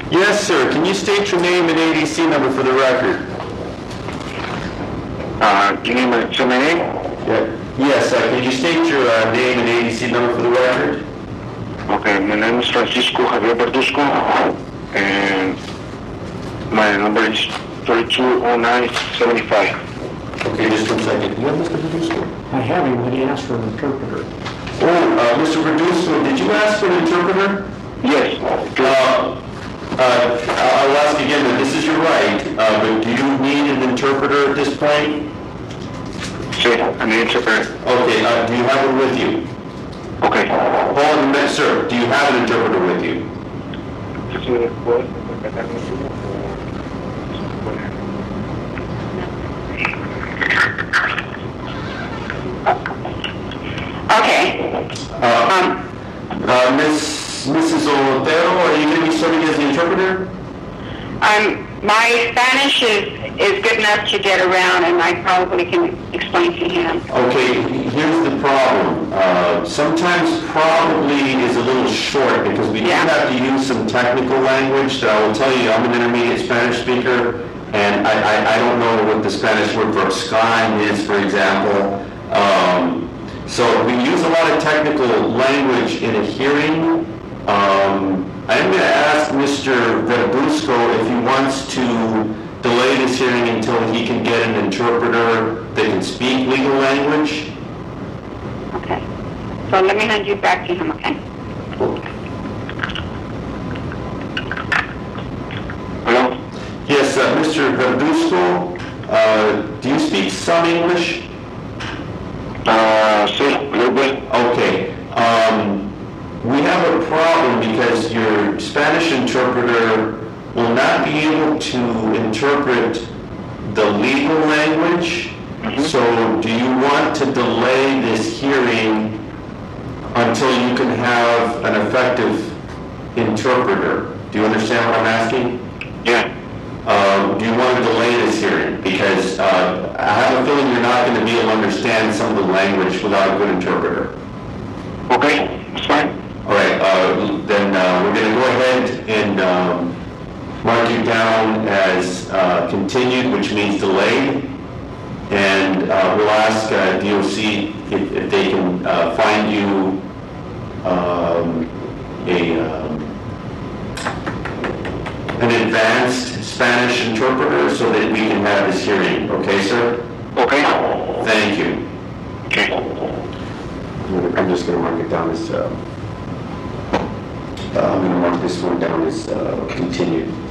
Yes, sir. Can you state your name and ADC number for the record? Can you say my name? Yes, can you state your name and ADC number for the record? Okay, my name is Francisco Javier Verduzco, and my number is 320975. Okay, just 1 second. Do you have Mr. Verduzco? I have him, but he asked for an interpreter. Oh, Mr. Verduzco, did you ask for an interpreter? Yes. I'll ask again, but this is your right, but do you need an interpreter at this point? Sí, an interpreter. Okay, do you have it with you? Okay. Hold on a minute, sir. Do you have an interpreter with you? Okay. Mrs. Otero, are you going to be serving as the interpreter? My Spanish is good enough to get around, and I probably can explain to him. Okay, here's the problem. Sometimes probably is a little short because we do have to use some technical language. I will tell you, I'm an intermediate Spanish speaker, and I don't know what the Spanish word for abscond is, for example. So we use a lot of technical language in a hearing. I'm going to ask Mr. Verduzco if he wants to delay this hearing until he can get an interpreter that can speak legal language. Okay. So let me hand you back to him, okay? Hello? Yes, Mr. Verduzco, do you speak some English? Sí, a little bit. Okay. We have a problem because your Spanish interpreter will not be able to interpret the legal language. Mm-hmm. So do you want to delay this hearing until you can have an effective interpreter? Do you understand what I'm asking? Yeah. Do you want to delay this hearing? Because I have a feeling you're not going to be able to understand some of the language without a good interpreter. Okay, that's fine. All right, then we're going to go ahead and mark you down as continued, which means delayed. And we'll ask DOC if they can find you an advanced Spanish interpreter so that we can have this hearing. Okay, sir? Okay. Thank you. Okay. I'm just going to mark it down as... I'm going to mark this one down as continued.